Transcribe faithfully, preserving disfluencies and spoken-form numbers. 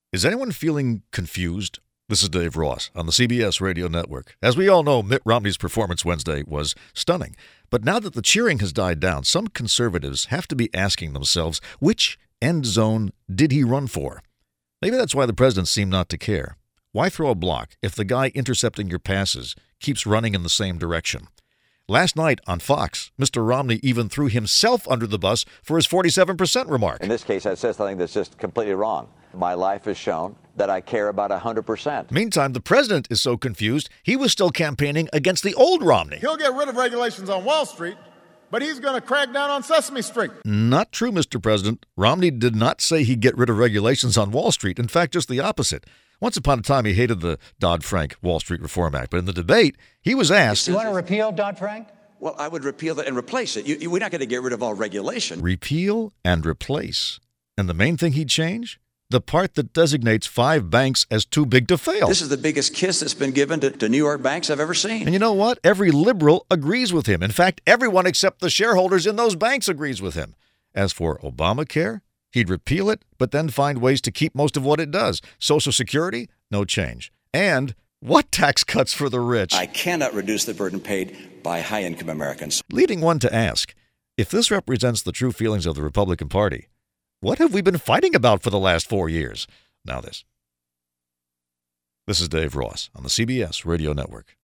Is anyone feeling confused? This is Dave Ross on the C B S Radio Network. As we all know, Mitt Romney's performance Wednesday was stunning. But now that the cheering has died down, some conservatives have to be asking themselves, which end zone did he run for? Maybe that's why the president seemed not to care. Why throw a block if the guy intercepting your passes keeps running in the same direction? Last night on Fox, Mister Romney even threw himself under the bus for his forty-seven percent remark. In this case, I said something that's just completely wrong. My life has shown that I care about one hundred percent. Meantime, the president is so confused, he was still campaigning against the old Romney. He'll get rid of regulations on Wall Street, but he's going to crack down on Sesame Street. Not true, Mister President. Romney did not say he'd get rid of regulations on Wall Street. In fact, just the opposite. Once upon a time, he hated the Dodd-Frank Wall Street Reform Act. But in the debate, he was asked... Do you want to repeal Dodd-Frank? Well, I would repeal it and replace it. You, you, we're not going to get rid of all regulation. Repeal and replace. And the main thing he'd change? The part that designates five banks as too big to fail. This is the biggest kiss that's been given to, to New York banks I've ever seen. And you know what? Every liberal agrees with him. In fact, everyone except the shareholders in those banks agrees with him. As for Obamacare, he'd repeal it, but then find ways to keep most of what it does. Social Security, no change. And what tax cuts for the rich? I cannot reduce the burden paid by high-income Americans. Leading one to ask, if this represents the true feelings of the Republican Party, what have we been fighting about for the last four years? Now this. This is Dave Ross on the C B S Radio Network.